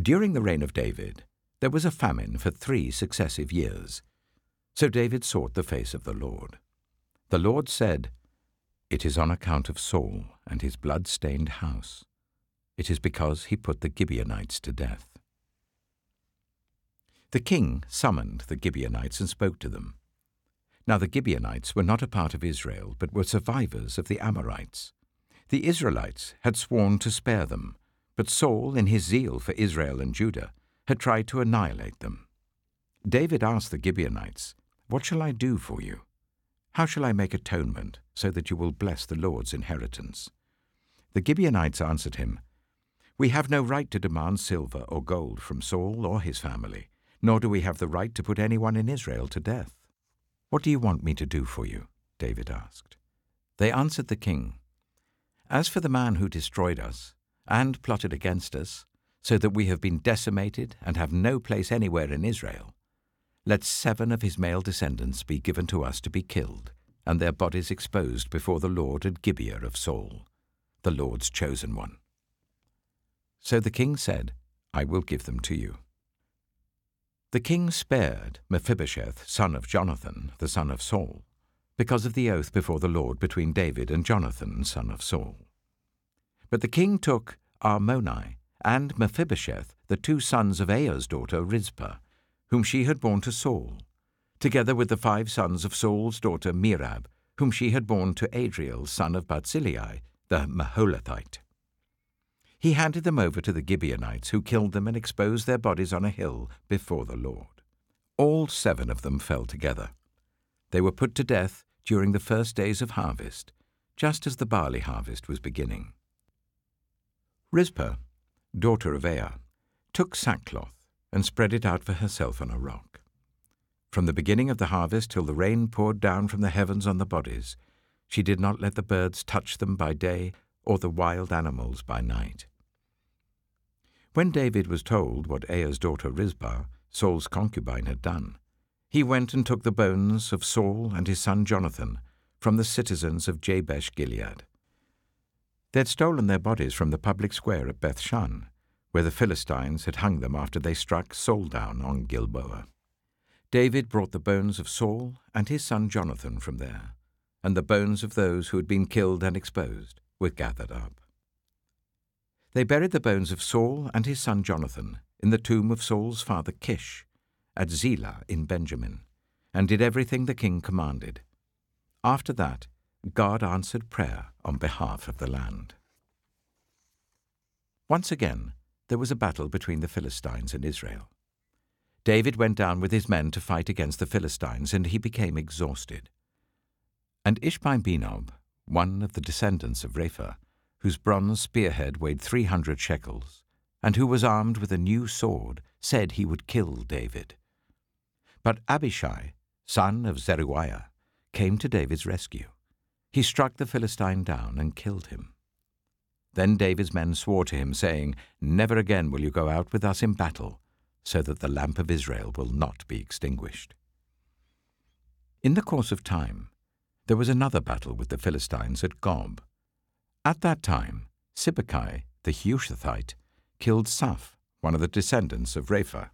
During the reign of David, there was a famine for 3 successive years. So David sought the face of the Lord. The Lord said, "It is on account of Saul and his blood-stained house. It is because he put the Gibeonites to death." The king summoned the Gibeonites and spoke to them. Now the Gibeonites were not a part of Israel, but were survivors of the Amorites. The Israelites had sworn to spare them, but Saul, in his zeal for Israel and Judah, had tried to annihilate them. David asked the Gibeonites, "What shall I do for you? How shall I make atonement so that you will bless the Lord's inheritance?" The Gibeonites answered him, "We have no right to demand silver or gold from Saul or his family, nor do we have the right to put anyone in Israel to death." "What do you want me to do for you?" David asked. They answered the king, "As for the man who destroyed us and plotted against us, so that we have been decimated and have no place anywhere in Israel, let 7 of his male descendants be given to us to be killed, and their bodies exposed before the Lord at Gibeah of Saul, the Lord's chosen one." So the king said, "I will give them to you." The king spared Mephibosheth, son of Jonathan, the son of Saul, because of the oath before the Lord between David and Jonathan, son of Saul. But the king took Armoni and Mephibosheth, the 2 sons of Aiah's daughter Rizpah, whom she had borne to Saul, together with the 5 sons of Saul's daughter Merab, whom she had borne to Adriel, son of Barzillai, the Maholathite. He handed them over to the Gibeonites, who killed them and exposed their bodies on a hill before the Lord. All 7 of them fell together. They were put to death during the first days of harvest, just as the barley harvest was beginning. Rizpah, daughter of Aiah, took sackcloth and spread it out for herself on a rock. From the beginning of the harvest till the rain poured down from the heavens on the bodies, she did not let the birds touch them by day or the wild animals by night. When David was told what Aiah's daughter Rizpah, Saul's concubine, had done, he went and took the bones of Saul and his son Jonathan from the citizens of Jabesh Gilead. They had stolen their bodies from the public square at Bethshan, where the Philistines had hung them after they struck Saul down on Gilboa. David brought the bones of Saul and his son Jonathan from there, and the bones of those who had been killed and exposed were gathered up. They buried the bones of Saul and his son Jonathan in the tomb of Saul's father Kish, at Zelah in Benjamin, and did everything the king commanded. After that, God answered prayer on behalf of the land. Once again, there was a battle between the Philistines and Israel. David went down with his men to fight against the Philistines, and he became exhausted. And Ishbi-Benob, one of the descendants of Rapha, whose bronze spearhead weighed 300 shekels, and who was armed with a new sword, said he would kill David. But Abishai, son of Zeruiah, came to David's rescue. He struck the Philistine down and killed him. Then David's men swore to him, saying, "Never again will you go out with us in battle, so that the lamp of Israel will not be extinguished." In the course of time, there was another battle with the Philistines at Gob. At that time, Sibbecai, the Hushathite, killed Saph, one of the descendants of Rapha.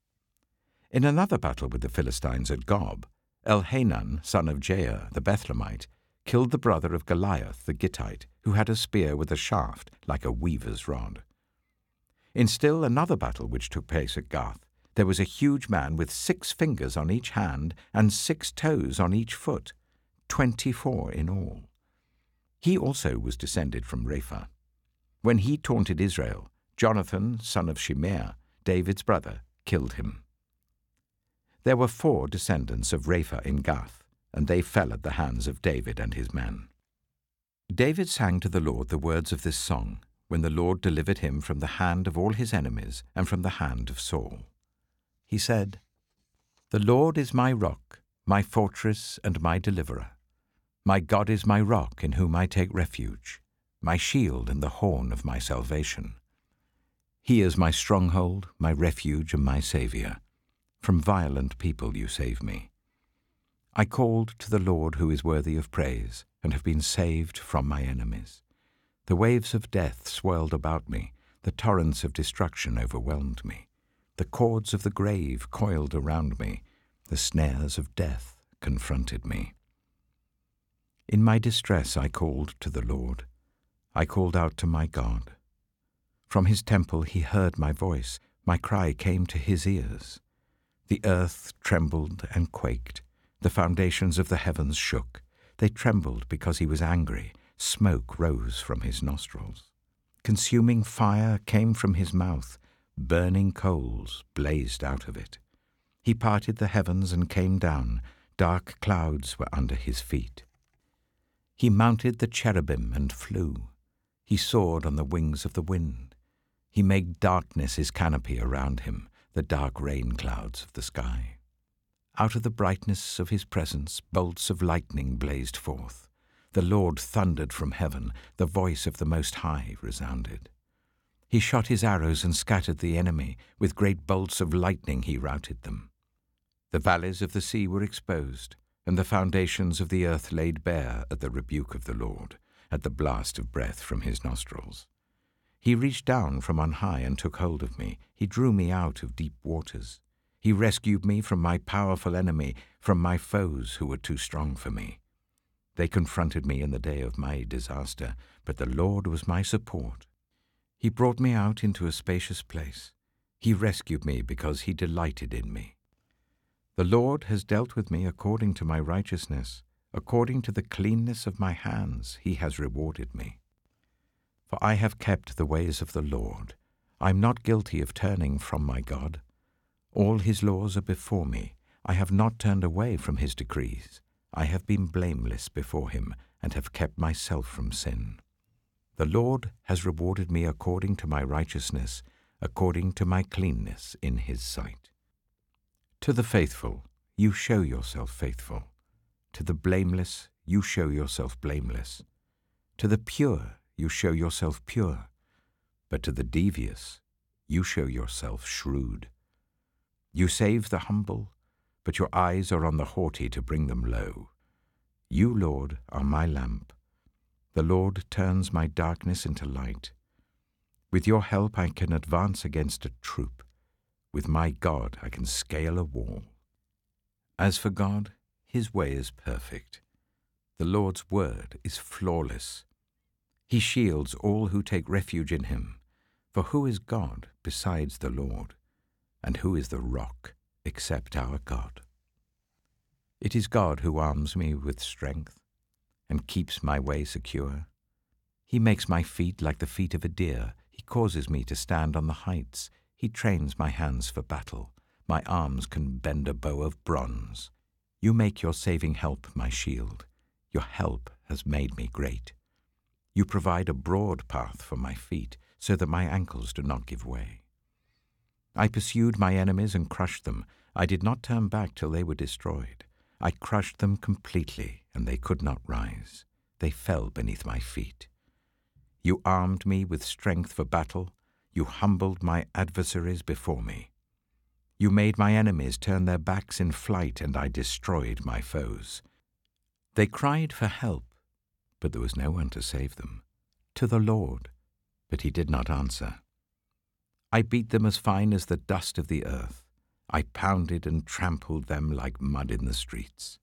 In another battle with the Philistines at Gob, Elhanan, son of Jair, the Bethlehemite, killed the brother of Goliath, the Gittite, who had a spear with a shaft like a weaver's rod. In still another battle which took place at Gath, there was a huge man with 6 fingers on each hand and 6 toes on each foot, 24 in all. He also was descended from Rapha. When he taunted Israel, Jonathan, son of Shimeah, David's brother, killed him. There were 4 descendants of Rapha in Gath, and they fell at the hands of David and his men. David sang to the Lord the words of this song when the Lord delivered him from the hand of all his enemies and from the hand of Saul. He said, "The Lord is my rock, my fortress and my deliverer. My God is my rock in whom I take refuge, my shield and the horn of my salvation. He is my stronghold, my refuge and my Saviour. From violent people you save me. I called to the Lord who is worthy of praise, and have been saved from my enemies. The waves of death swirled about me. The torrents of destruction overwhelmed me. The cords of the grave coiled around me. The snares of death confronted me. In my distress I called to the Lord. I called out to my God. From his temple he heard my voice. My cry came to his ears. The earth trembled and quaked. The foundations of the heavens shook. They trembled because he was angry. Smoke rose from his nostrils. Consuming fire came from his mouth. Burning coals blazed out of it. He parted the heavens and came down. Dark clouds were under his feet. He mounted the cherubim and flew. He soared on the wings of the wind. He made darkness his canopy around him, the dark rain clouds of the sky. Out of the brightness of his presence, bolts of lightning blazed forth. The Lord thundered from heaven. The voice of the Most High resounded. He shot his arrows and scattered the enemy. With great bolts of lightning he routed them. The valleys of the sea were exposed, and the foundations of the earth laid bare at the rebuke of the Lord, at the blast of breath from his nostrils. He reached down from on high and took hold of me. He drew me out of deep waters. He rescued me from my powerful enemy, from my foes who were too strong for me. They confronted me in the day of my disaster, but the Lord was my support. He brought me out into a spacious place. He rescued me because he delighted in me. The Lord has dealt with me according to my righteousness. According to the cleanness of my hands he has rewarded me. For I have kept the ways of the Lord. I am not guilty of turning from my God. All his laws are before me. I have not turned away from his decrees. I have been blameless before him and have kept myself from sin. The Lord has rewarded me according to my righteousness, according to my cleanness in his sight. To the faithful, you show yourself faithful. To the blameless, you show yourself blameless. To the pure, you show yourself pure. But to the devious, you show yourself shrewd. You save the humble, but your eyes are on the haughty to bring them low. You, Lord, are my lamp. The Lord turns my darkness into light. With your help I can advance against a troop. With my God I can scale a wall. As for God, his way is perfect. The Lord's word is flawless. He shields all who take refuge in him. For who is God besides the Lord? And who is the rock except our God? It is God who arms me with strength and keeps my way secure. He makes my feet like the feet of a deer. He causes me to stand on the heights. He trains my hands for battle. My arms can bend a bow of bronze. You make your saving help my shield. Your help has made me great. You provide a broad path for my feet, so that my ankles do not give way. I pursued my enemies and crushed them. I did not turn back till they were destroyed. I crushed them completely, and they could not rise. They fell beneath my feet. You armed me with strength for battle. You humbled my adversaries before me. You made my enemies turn their backs in flight, and I destroyed my foes. They cried for help, but there was no one to save them. To the Lord, but he did not answer. I beat them as fine as the dust of the earth. I pounded and trampled them like mud in the streets.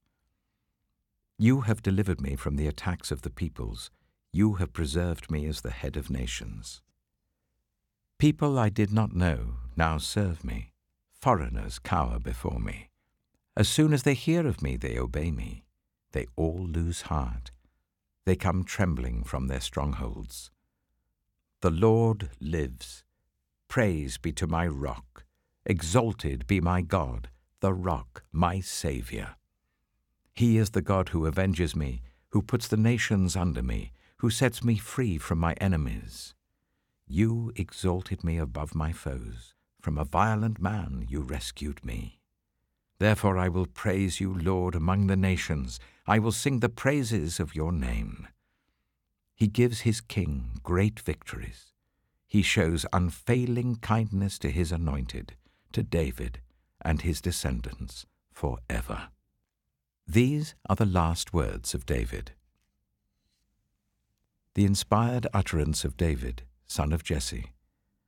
You have delivered me from the attacks of the peoples. You have preserved me as the head of nations. People I did not know now serve me. Foreigners cower before me. As soon as they hear of me, they obey me. They all lose heart. They come trembling from their strongholds. The Lord lives. Praise be to my rock. Exalted be my God, the rock, my Saviour. He is the God who avenges me, who puts the nations under me, who sets me free from my enemies. You exalted me above my foes. From a violent man you rescued me. Therefore I will praise you, Lord, among the nations. I will sing the praises of your name. He gives his king great victories. He shows unfailing kindness to his anointed, to David and his descendants forever. These are the last words of David. The inspired utterance of David, son of Jesse,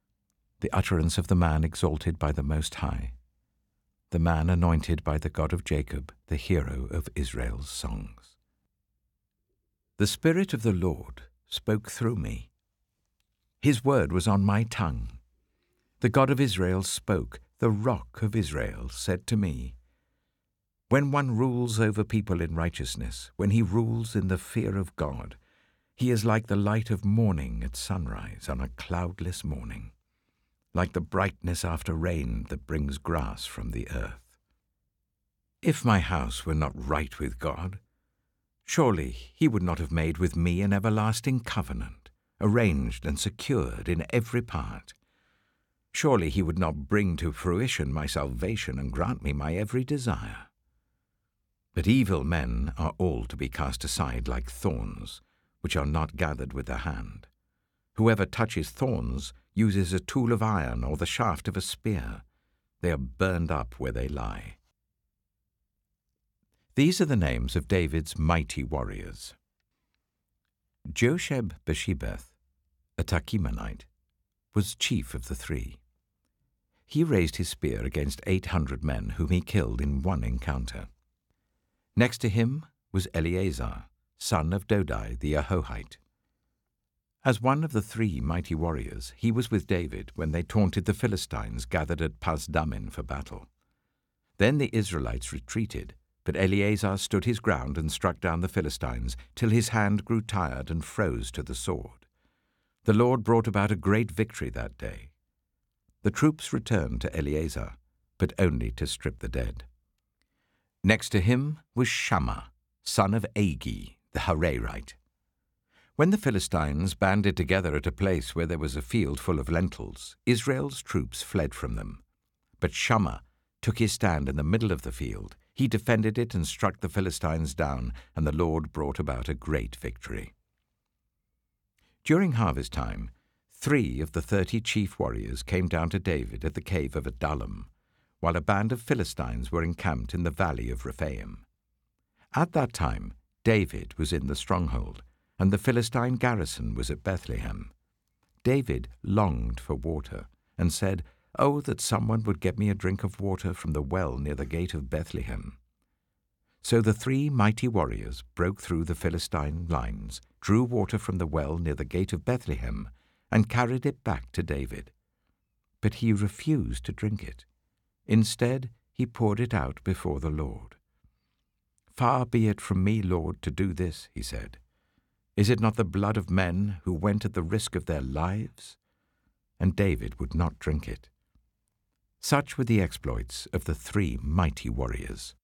the utterance of the man exalted by the Most High, the man anointed by the God of Jacob, the hero of Israel's songs. The Spirit of the Lord spoke through me. His word was on my tongue. The God of Israel spoke. The Rock of Israel said to me, when one rules over people in righteousness, when he rules in the fear of God, he is like the light of morning at sunrise on a cloudless morning, like the brightness after rain that brings grass from the earth. If my house were not right with God, surely he would not have made with me an everlasting covenant, arranged and secured in every part. Surely he would not bring to fruition my salvation and grant me my every desire. But evil men are all to be cast aside like thorns, which are not gathered with the hand. Whoever touches thorns uses a tool of iron or the shaft of a spear. They are burned up where they lie. These are the names of David's mighty warriors. Josheb-Bashebeth, a Tachemonite, was chief of the three. He raised his spear against 800 men whom he killed in one encounter. Next to him was Eleazar, son of Dodai the Ahohite. As one of the three mighty warriors, he was with David when they taunted the Philistines gathered at Pasdammim for battle. Then the Israelites retreated, but Eleazar stood his ground and struck down the Philistines till his hand grew tired and froze to the sword. The Lord brought about a great victory that day. The troops returned to Eleazar, but only to strip the dead. Next to him was Shammah, son of Agi, the Hararite. When the Philistines banded together at a place where there was a field full of lentils, Israel's troops fled from them. But Shammah took his stand in the middle of the field. He defended it and struck the Philistines down, and the Lord brought about a great victory. During harvest time, 3 of the 30 chief warriors came down to David at the cave of Adullam, while a band of Philistines were encamped in the valley of Rephaim. At that time, David was in the stronghold, and the Philistine garrison was at Bethlehem. David longed for water, and said, "Oh, that someone would get me a drink of water from the well near the gate of Bethlehem." So the 3 mighty warriors broke through the Philistine lines, drew water from the well near the gate of Bethlehem, and carried it back to David. But he refused to drink it. Instead, he poured it out before the Lord. "Far be it from me, Lord, to do this," he said. "Is it not the blood of men who went at the risk of their lives?" And David would not drink it. Such were the exploits of the 3 mighty warriors.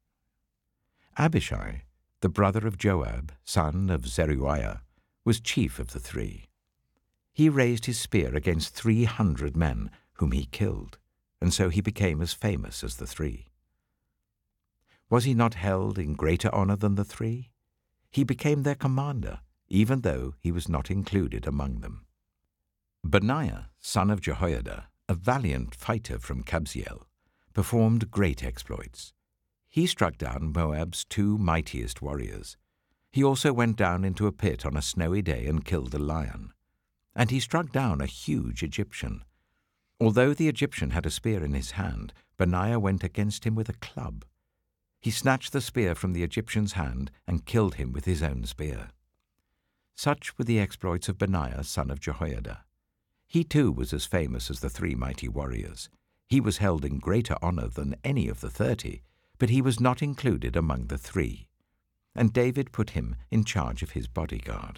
Abishai, the brother of Joab, son of Zeruiah, was chief of the 3. He raised his spear against 300 men, whom he killed, and so he became as famous as the 3. Was he not held in greater honor than the 3? He became their commander, even though he was not included among them. Benaiah, son of Jehoiada, a valiant fighter from Kabzeel, performed great exploits. He struck down Moab's 2 mightiest warriors. He also went down into a pit on a snowy day and killed a lion. And he struck down a huge Egyptian. Although the Egyptian had a spear in his hand, Benaiah went against him with a club. He snatched the spear from the Egyptian's hand and killed him with his own spear. Such were the exploits of Benaiah, son of Jehoiada. He too was as famous as the 3 mighty warriors. He was held in greater honor than any of the 30, but he was not included among the 3. And David put him in charge of his bodyguard.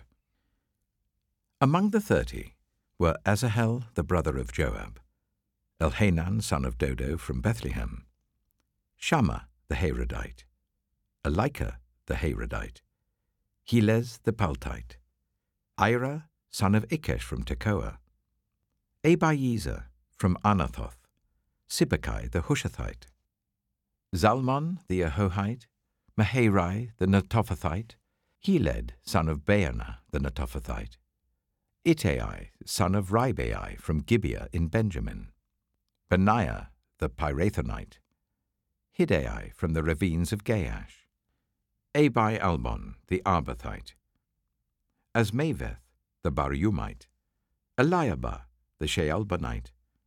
Among the 30 were Asahel, the brother of Joab, Elhanan, son of Dodo, from Bethlehem, Shammah, the Harodite, Elika, the Harodite, Helez, the Paltite, Ira, son of Ikesh, from Tekoa, Abiezer, from Anathoth, Sibbecai, the Hushathite, Zalmon, the Ahohite, Maharai, the Netophathite, Heled, son of Baanah, the Netophathite, Ittai, son of Ribai, from Gibeah in Benjamin, Benaiah, the Pirathonite, Hiddai, from the ravines of Gaash, Abi-Albon, the Arbathite, Azmaveth, the Barhumite, Eliabah, the Shaalbonite,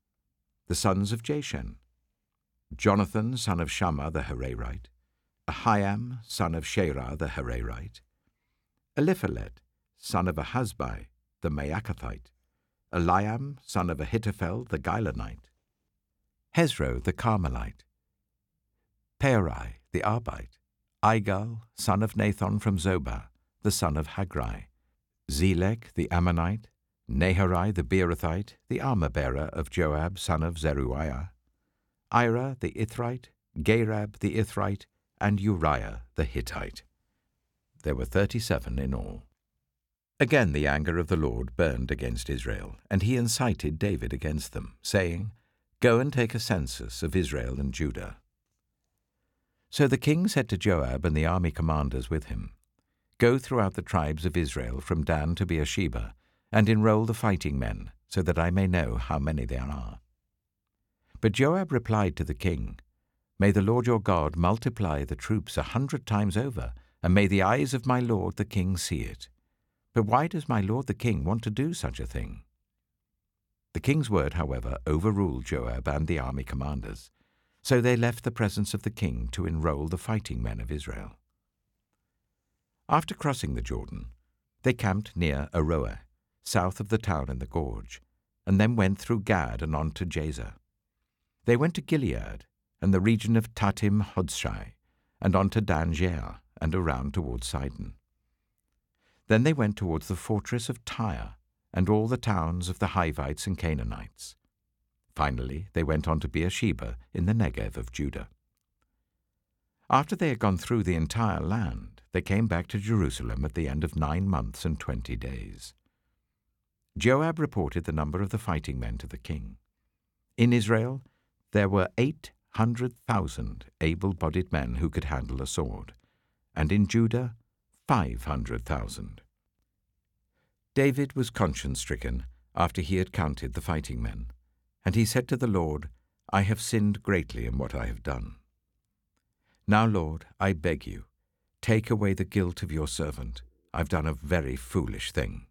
the sons of Jashen, Jonathan son of Shammah the Hararite, Ahiam son of Sherah the Hararite, Eliphalet son of Ahasbai the Maacathite, Eliam son of Ahithophel the Gilonite, Hezro the Carmelite, Perai the Arbite, Igal son of Nathan from Zobah, the son of Hagri, Zelek the Ammonite, Naharai the Beerothite, the armor-bearer of Joab son of Zeruiah, Ira the Ithrite, Gareb the Ithrite, and Uriah the Hittite. There were 37 in all. Again the anger of the Lord burned against Israel, and he incited David against them, saying, "Go and take a census of Israel and Judah." So the king said to Joab and the army commanders with him, "Go throughout the tribes of Israel from Dan to Beersheba, and enroll the fighting men, so that I may know how many there are." But Joab replied to the king, "May the Lord your God multiply the troops 100 times over, and may the eyes of my lord the king see it. But why does my lord the king want to do such a thing?" The king's word, however, overruled Joab and the army commanders, so they left the presence of the king to enroll the fighting men of Israel. After crossing the Jordan, they camped near Aroer, south of the town in the gorge, and then went through Gad and on to Jazer. They went to Gilead and the region of Tatim Hodshai, and on to Dan Jair, and around towards Sidon. Then they went towards the fortress of Tyre, and all the towns of the Hivites and Canaanites. Finally, they went on to Beersheba in the Negev of Judah. After they had gone through the entire land, they came back to Jerusalem at the end of 9 months and 20 days. Joab reported the number of the fighting men to the king. In Israel, there were 800,000 able-bodied men who could handle a sword, and in Judah, 500,000. David was conscience-stricken after he had counted the fighting men, and he said to the Lord, "I have sinned greatly in what I have done. Now, Lord, I beg you, take away the guilt of your servant. I've done a very foolish thing."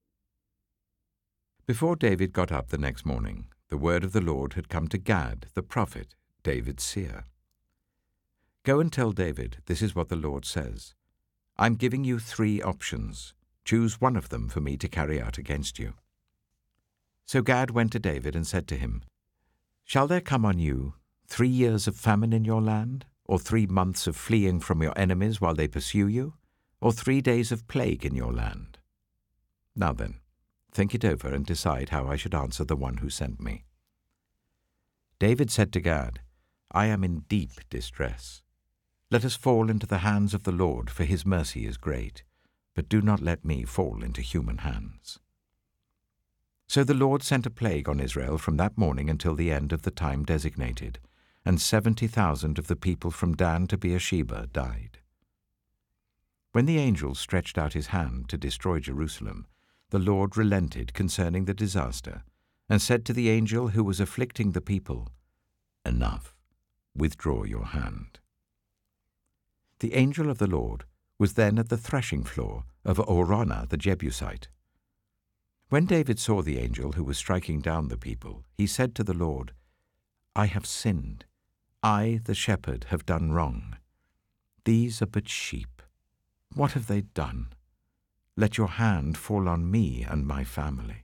Before David got up the next morning, the word of the Lord had come to Gad, the prophet, David's seer. "Go and tell David, this is what the Lord says. I'm giving you 3 options. Choose one of them for me to carry out against you." So Gad went to David and said to him, "Shall there come on you 3 years of famine in your land, or 3 months of fleeing from your enemies while they pursue you, or 3 days of plague in your land? Now then, think it over and decide how I should answer the one who sent me." David said to Gad, "I am in deep distress. Let us fall into the hands of the Lord, for his mercy is great, but do not let me fall into human hands." So the Lord sent a plague on Israel from that morning until the end of the time designated, and 70,000 of the people from Dan to Beersheba died. When the angel stretched out his hand to destroy Jerusalem, the Lord relented concerning the disaster, and said to the angel who was afflicting the people, "Enough, withdraw your hand." The angel of the Lord was then at the threshing floor of Araunah the Jebusite. When David saw the angel who was striking down the people, he said to the Lord, "I have sinned. I, the shepherd, have done wrong. These are but sheep. What have they done? Let your hand fall on me and my family."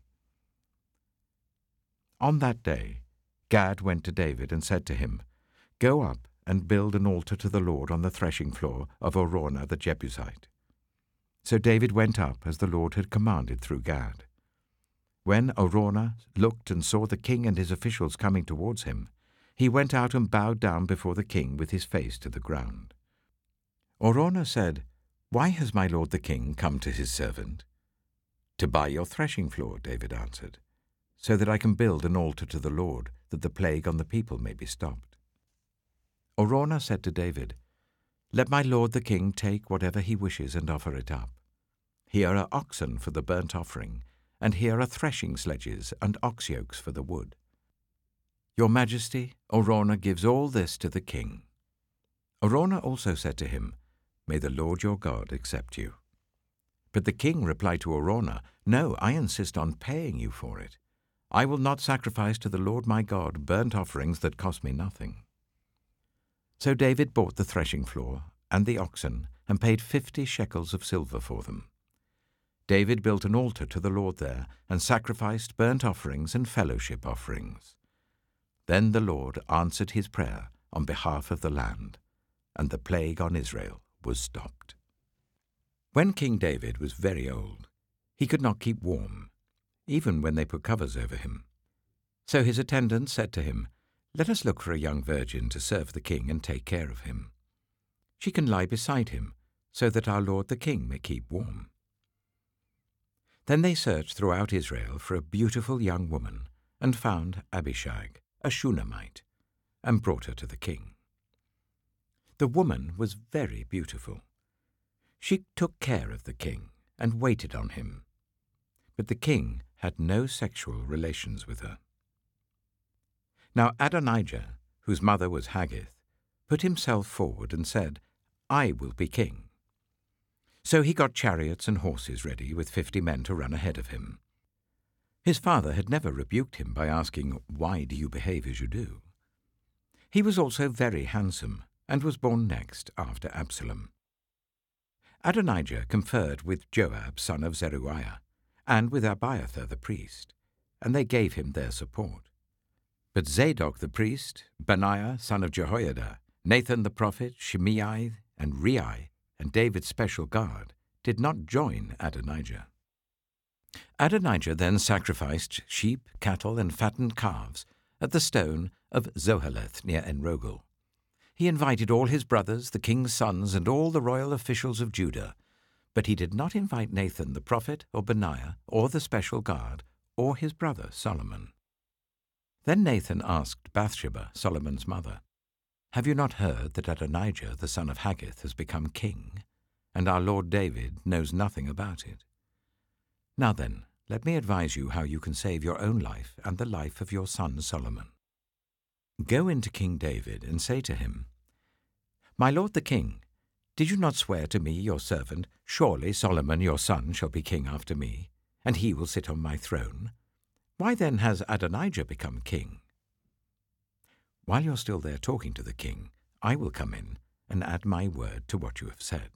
On that day, Gad went to David and said to him, "Go up and build an altar to the Lord on the threshing floor of Araunah the Jebusite." So David went up as the Lord had commanded through Gad. When Araunah looked and saw the king and his officials coming towards him, he went out and bowed down before the king with his face to the ground. Araunah said, "Why has my lord the king come to his servant?" "To buy your threshing floor," David answered, "so that I can build an altar to the Lord, that the plague on the people may be stopped." Araunah said to David, "Let my lord the king take whatever he wishes and offer it up. Here are oxen for the burnt offering, and here are threshing sledges and ox yokes for the wood. Your Majesty, Araunah gives all this to the king." Araunah also said to him, "May the Lord your God accept you." But the king replied to Araunah, "No, I insist on paying you for it. I will not sacrifice to the Lord my God burnt offerings that cost me nothing." So David bought the threshing floor and the oxen and paid 50 shekels of silver for them. David built an altar to the Lord there and sacrificed burnt offerings and fellowship offerings. Then the Lord answered his prayer on behalf of the land, and the plague on Israel was stopped. When King David was very old, he could not keep warm, even when they put covers over him. So his attendants said to him, "Let us look for a young virgin to serve the king and take care of him. She can lie beside him, so that our lord the king may keep warm." Then they searched throughout Israel for a beautiful young woman, and found Abishag, a Shunammite, and brought her to the king. The woman was very beautiful. She took care of the king and waited on him, but the king had no sexual relations with her. Now Adonijah, whose mother was Haggith, put himself forward and said, "I will be king." So he got chariots and horses ready with 50 men to run ahead of him. His father had never rebuked him by asking, "Why do you behave as you do?" He was also very handsome, and was born next after Absalom. Adonijah conferred with Joab son of Zeruiah, and with Abiathar the priest, and they gave him their support. But Zadok the priest, Benaiah son of Jehoiada, Nathan the prophet, Shimei, and Rei, and David's special guard, did not join Adonijah. Adonijah then sacrificed sheep, cattle, and fattened calves at the stone of Zoheleth near Enrogel. He invited all his brothers, the king's sons, and all the royal officials of Judah, but he did not invite Nathan the prophet, or Benaiah, or the special guard, or his brother Solomon. Then Nathan asked Bathsheba, Solomon's mother, "Have you not heard that Adonijah the son of Haggith has become king, and our lord David knows nothing about it? Now then, let me advise you how you can save your own life and the life of your son Solomon. Go into King David and say to him, 'My lord the king, did you not swear to me, your servant, surely Solomon your son shall be king after me, and he will sit on my throne? Why then has Adonijah become king?' While you're still there talking to the king, I will come in and add my word to what you have said."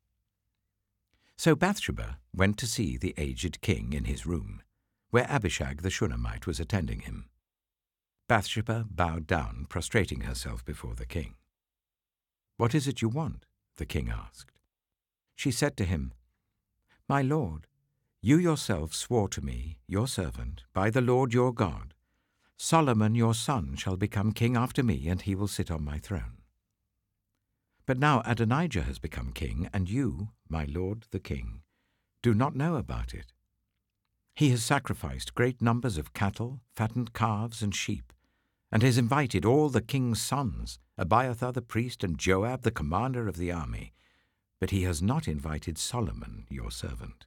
So Bathsheba went to see the aged king in his room, where Abishag the Shunammite was attending him. Bathsheba bowed down, prostrating herself before the king. "What is it you want?" the king asked. She said to him, "My lord, you yourself swore to me, your servant, by the Lord your God, Solomon your son shall become king after me, and he will sit on my throne. But now Adonijah has become king, and you, my lord the king, do not know about it. He has sacrificed great numbers of cattle, fattened calves, and sheep, and has invited all the king's sons, Abiathar the priest and Joab the commander of the army, but he has not invited Solomon your servant.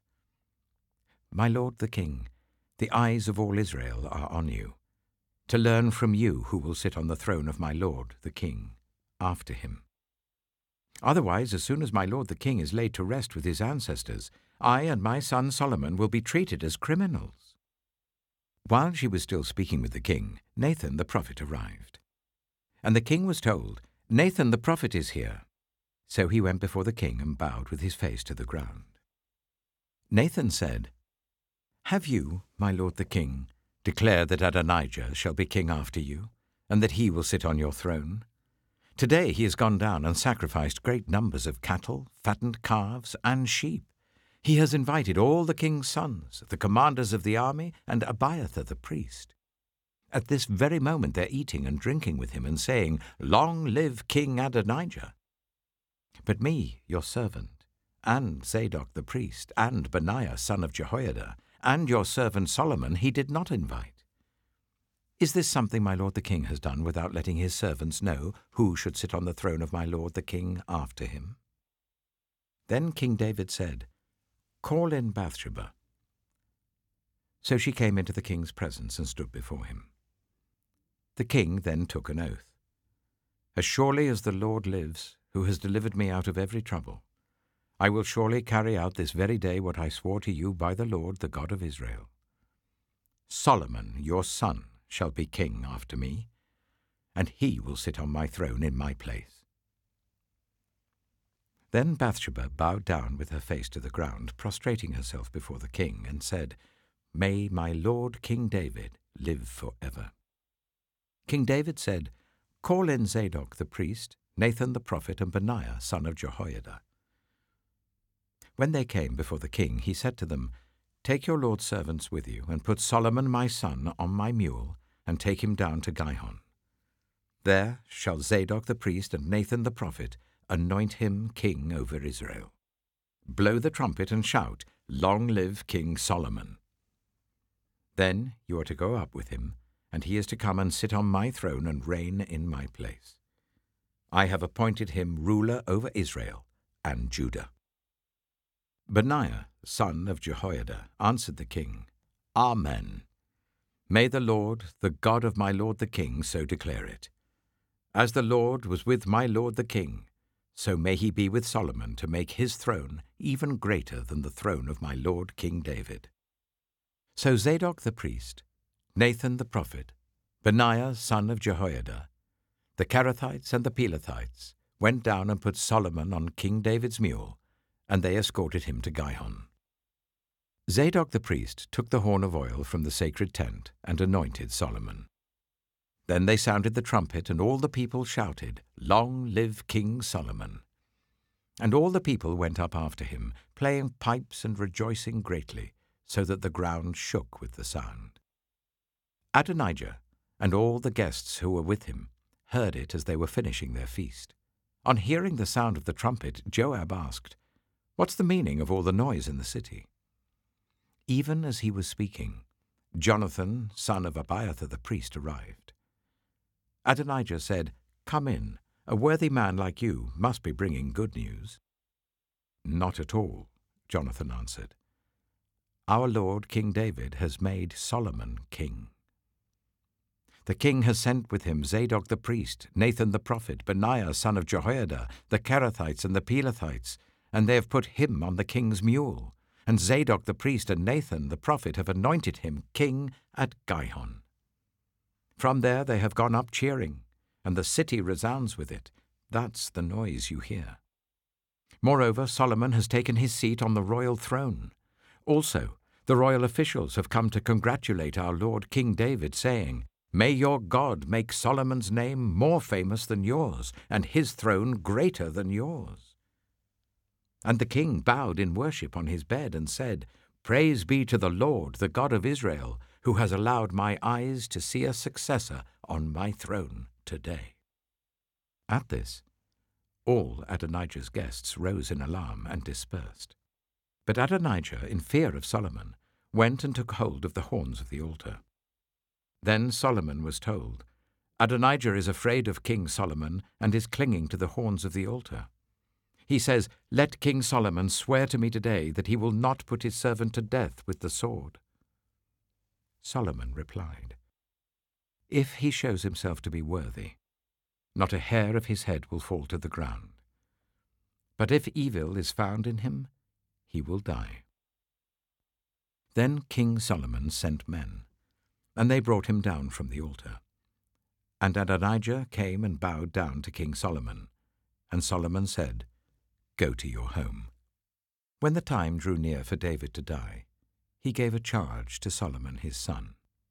My lord the king, the eyes of all Israel are on you, to learn from you who will sit on the throne of my lord the king after him. Otherwise, as soon as my lord the king is laid to rest with his ancestors, I and my son Solomon will be treated as criminals." While she was still speaking with the king, Nathan the prophet arrived. And the king was told, "Nathan the prophet is here." So he went before the king and bowed with his face to the ground. Nathan said, "Have you, my lord the king, declared that Adonijah shall be king after you, and that he will sit on your throne? Today he has gone down and sacrificed great numbers of cattle, fattened calves, and sheep. He has invited all the king's sons, the commanders of the army, and Abiathar the priest. At this very moment they're eating and drinking with him and saying, 'Long live King Adonijah!' But me, your servant, and Zadok the priest, and Benaiah son of Jehoiada, and your servant Solomon he did not invite. Is this something my lord the king has done without letting his servants know who should sit on the throne of my lord the king after him?" Then King David said, "Call in Bathsheba." So she came into the king's presence and stood before him. The king then took an oath. "As surely as the Lord lives, who has delivered me out of every trouble, I will surely carry out this very day what I swore to you by the Lord, the God of Israel." Solomon your son shall be king after me, and he will sit on my throne in my place." Then Bathsheba bowed down with her face to the ground, prostrating herself before the king, and said, "May my lord King David live forever." King David said, "Call in Zadok the priest, Nathan the prophet, and Benaiah son of Jehoiada." When they came before the king, he said to them, "Take your lord's servants with you, and put Solomon my son on my mule, and take him down to Gihon. There shall Zadok the priest and Nathan the prophet anoint him king over Israel. Blow the trumpet and shout, 'Long live King Solomon!' Then you are to go up with him, and he is to come and sit on my throne and reign in my place. I have appointed him ruler over Israel and Judah." Benaiah, son of Jehoiada, answered the king, "Amen. May the Lord, the God of my lord the king, so declare it. As the Lord was with my lord the king, so may he be with Solomon to make his throne even greater than the throne of my lord King David." So Zadok the priest, Nathan the prophet, Benaiah son of Jehoiada, the Kerethites and the Pelethites went down and put Solomon on King David's mule, and they escorted him to Gihon. Zadok the priest took the horn of oil from the sacred tent and anointed Solomon. Then they sounded the trumpet, and all the people shouted, "Long live King Solomon!" And all the people went up after him, playing pipes and rejoicing greatly, so that the ground shook with the sound. Adonijah and all the guests who were with him heard it as they were finishing their feast. On hearing the sound of the trumpet, Joab asked, "What's the meaning of all the noise in the city?" Even as he was speaking, Jonathan, son of Abiathar the priest, arrived. Adonijah said, "Come in. A worthy man like you must be bringing good news." "Not at all," Jonathan answered. "Our lord King David has made Solomon king. The king has sent with him Zadok the priest, Nathan the prophet, Benaiah son of Jehoiada, the Kerethites and the Pelethites, and they have put him on the king's mule. And Zadok the priest and Nathan the prophet have anointed him king at Gihon. From there they have gone up cheering, and the city resounds with it. That's the noise you hear. Moreover, Solomon has taken his seat on the royal throne. Also, the royal officials have come to congratulate our lord King David, saying, 'May your God make Solomon's name more famous than yours, and his throne greater than yours.' And the king bowed in worship on his bed and said, 'Praise be to the Lord, the God of Israel, who has allowed my eyes to see a successor on my throne today.'" At this, all Adonijah's guests rose in alarm and dispersed. But Adonijah, in fear of Solomon, went and took hold of the horns of the altar. Then Solomon was told, "Adonijah is afraid of King Solomon and is clinging to the horns of the altar. He says, 'Let King Solomon swear to me today that he will not put his servant to death with the sword.'" Solomon replied, "If he shows himself to be worthy, not a hair of his head will fall to the ground. But if evil is found in him, he will die." Then King Solomon sent men, and they brought him down from the altar. And Adonijah came and bowed down to King Solomon, and Solomon said, "Go to your home." When the time drew near for David to die, he gave a charge to Solomon his son.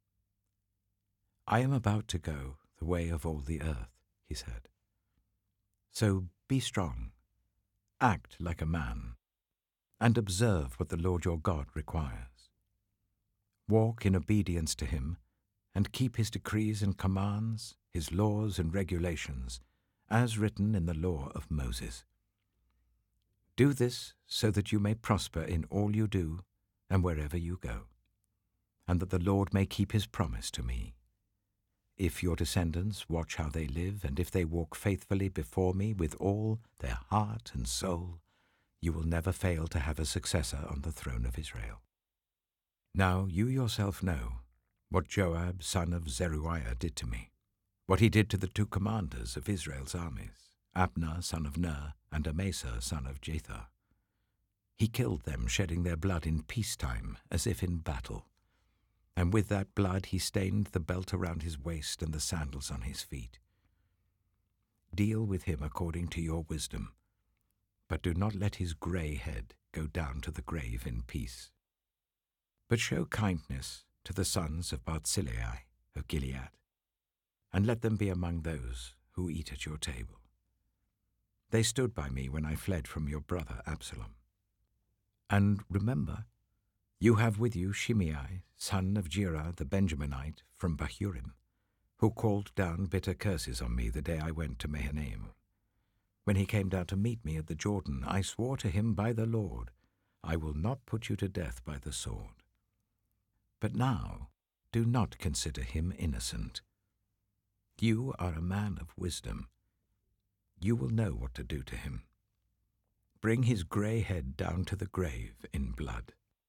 "I am about to go the way of all the earth," he said. "So be strong, act like a man, and observe what the Lord your God requires. Walk in obedience to him, and keep his decrees and commands, his laws and regulations, as written in the law of Moses. Do this so that you may prosper in all you do and wherever you go, and that the Lord may keep his promise to me. If your descendants watch how they live, and if they walk faithfully before me with all their heart and soul, you will never fail to have a successor on the throne of Israel." Now you yourself know what Joab son of Zeruiah did to me, what he did to the two commanders of Israel's armies, Abner son of Ner and Amasa son of Jether. He killed them, shedding their blood in peacetime as if in battle. and with that blood he stained the belt around his waist and the sandals on his feet. Deal with him according to your wisdom, but do not let his grey head go down to the grave in peace. But show kindness to the sons of Barzillai of Gilead, and let them be among those who eat at your table. They stood by me when I fled from your brother Absalom. And remember, you have with you Shimei, son of Gera the Benjaminite from Bahurim, who called down bitter curses on me the day I went to Mahanaim. When he came down to meet me at the Jordan, I swore to him by the Lord, I will not put you to death by the sword. But now do not consider him innocent. You are a man of wisdom. You will know what to do to him. Bring his grey head down to the grave in blood."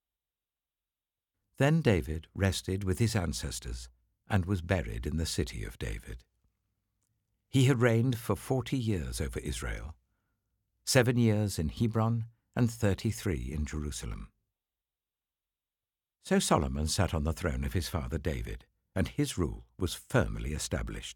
Then David rested with his ancestors and was buried in the city of David. He had reigned for 40 years over Israel, 7 years in Hebron and 33 in Jerusalem. So Solomon sat on the throne of his father David, and his rule was firmly established.